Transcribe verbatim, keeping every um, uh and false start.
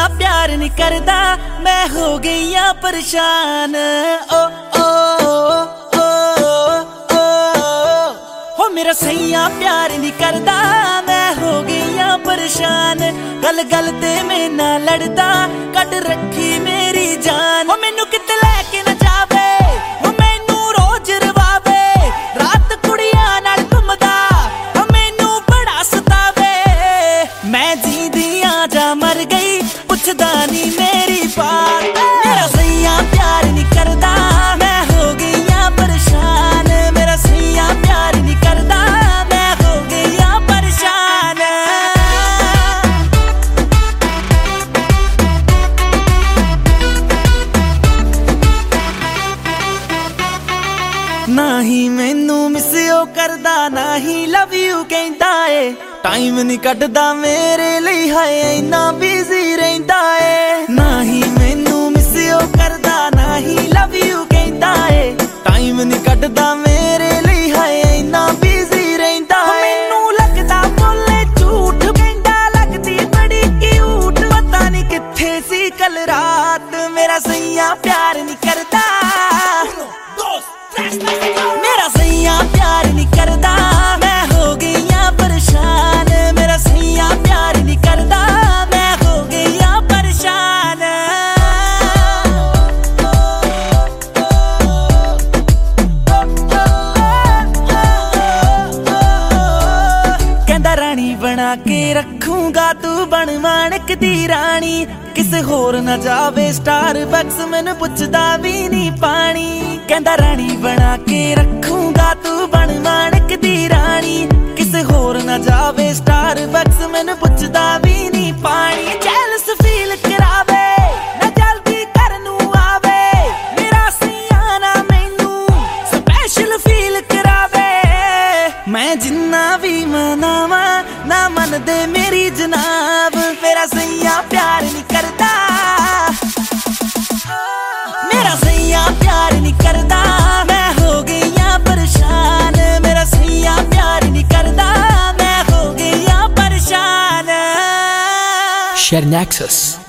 प्यार नहीं करदा, मैं हो गई आ परेशान। ओ ओ ओ ओ हो मेरा सैया प्यार नहीं करदा, मैं हो गई आ परेशान। गल गल ते मैं ना लड़दा, कट रखी मेरी जान। हो मैनू किते लैके ना जावे, हो मैनू रोज रवावे, रात कुड़ियां नाल घुमदा, हो मैनू बड़ा सतावे। मैं जींदी आ जा मर गई, पुछदा नी मेरी बात। मेरा सैया प्यार नहीं करदा, मैं हो गई आ परेशान। मेरा सैया प्यार नहीं करदा, मैं हो गई आ परेशान। ना ही मैनू मिस ओ करदा, ना ही लव यू कहंदा ए। टाइम नहीं कटदा मेरे लिए, हाय इन्ना बिजी रहिंदा ए। ना ही मैनू मिस ओ करदा, ना ही लव यू कहंदा ए। टाइम नहीं कटदा मेरे लिए, हाय इन्ना बिजी रहिंदा ए। मैनू लगदा बोले झूठ, कहंदा लगदी बड़ी क्यूट। पता नहीं किथे सी कल रात, मेरा सैया प्यार नहीं करदा। मेरा सैया प्यार नहीं करदा, मैं हो गई आ परेशान। मेरा सैया प्यार नहीं करदा, मैं हो गई आ परेशान। कहंदा रानी बना के रखूंगा, तू बन माणक दी रानी। किसे होर ना जावे स्टारबक्स, मैनू पुछदा भी नहीं पानी। कहंदा रानी बना के रखूंगा, तू बन माणक दी रानी। किसे होर ना जावे स्टारबक्स, मैनू पुछदा भी नहीं पानी। जेलस फील करावे ना जल्दी घर नू आवे, मेरा सैया ना मैनू स्पैशल फील करावे। मैं जिन्ना भी मनावा ना मन दे मेरी जनाब, मेरा सैया प्यार नहीं करदा। मेरा सैया प्यार नहीं करदा, मैं हो गई आ परेशान। मेरा सैया प्यार नहीं करदा, मैं हो गई आ परेशान। Share Nexus.